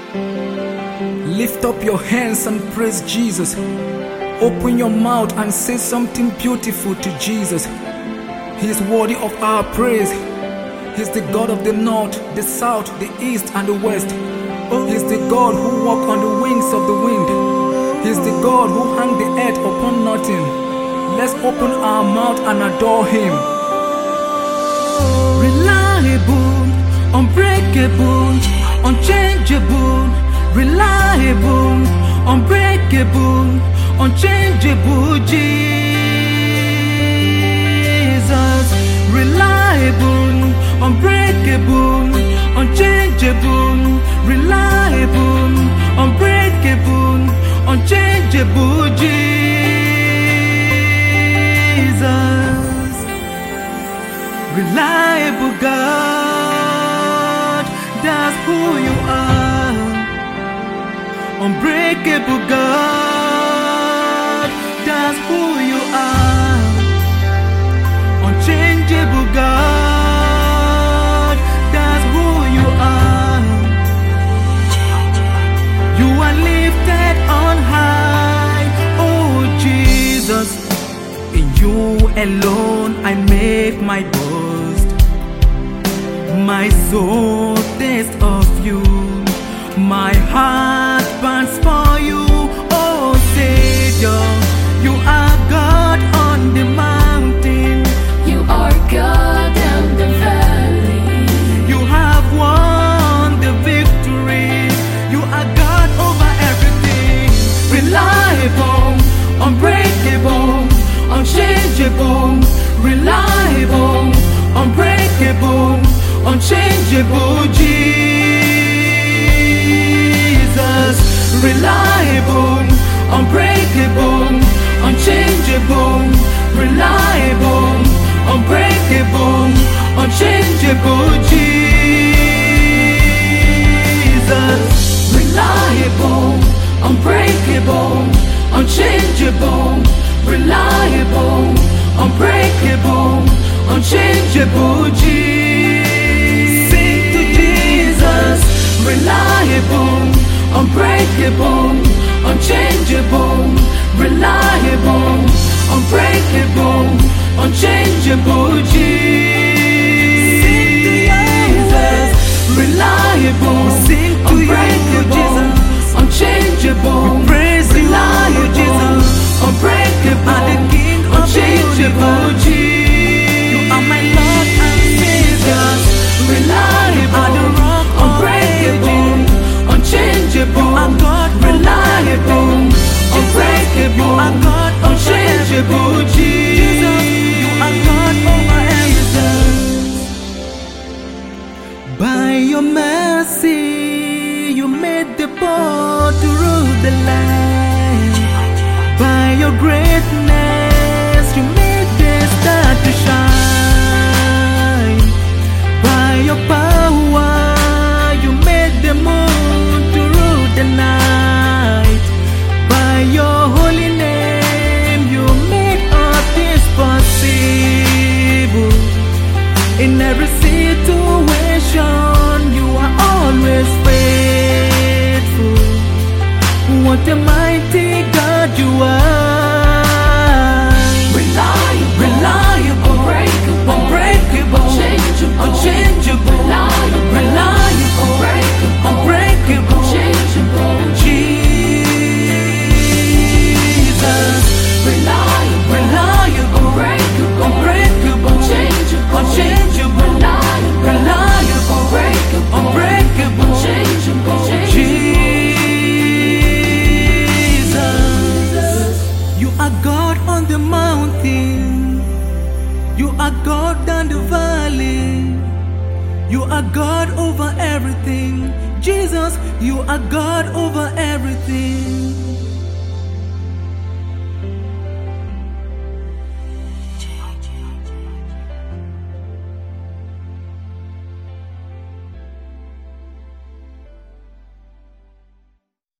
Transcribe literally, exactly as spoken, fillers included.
Lift up your hands and praise Jesus. Open your mouth and say something beautiful to Jesus. He is worthy of our praise. He is the God of the north, the south, the east and the west. He is the God who walks on the wings of the wind. He is the God who hung the earth upon nothing. Let's open our mouth and adore Him. Reliable, unbreakable, unchangeable. Reliable, unbreakable, unchangeable Jesus. Reliable, unbreakable, unchangeable. Reliable, unbreakable, unchangeable Jesus. Reliable God, that's who you are. Unbreakable God, that's who you are. Unchangeable God, that's who you are. You are lifted on high, oh Jesus. In you alone I make my boast. My soul tastes of you. My heart burns for you, oh Savior. You are God on the mountain. You are God in the valley. You have won the victory. You are God over everything. Reliable, unbreakable, unchangeable. Reliable, unbreakable, unchangeable Jesus. Reliable, unbreakable, unchangeable. Reliable, unbreakable, unchangeable Jesus. Reliable, unbreakable, unchangeable. Reliable, unbreakable, unchangeable Jesus. Sing to Jesus. Reliable, unbreakable, unchangeable. Reliable, unbreakable, unchangeable Jesus. Reliable, unbreakable, unchangeable. Reliable, unbreakable, unchangeable Jesus. You are my Lord and Savior. Reliable, unbreakable, unchangeable. Reliable, unbreakable, unchangeable Jesus. You are God over everything. By your mercy, you made the poor to rule the land. By your greatness, you made the star to shine. By your power, you made the moon to rule the night. By your holy name, you made all things possible. In every situation, you are always faithful. What a mighty God you are. Reliable, Reliable, unbreakable, unbreakable, unchangeable, unchangeable. reliable, Reliable, unbreakable, unbreakable, unchangeable Jesus. reliable, Reliable, unbreakable, unbreakable, unchangeable, unchangeable. reliable, Reliable, unbreakable, unbreakable, unchangeable Jesus. You are God on the mountain. You are God on the valley. You are God over everything. Jesus, you are God over everything.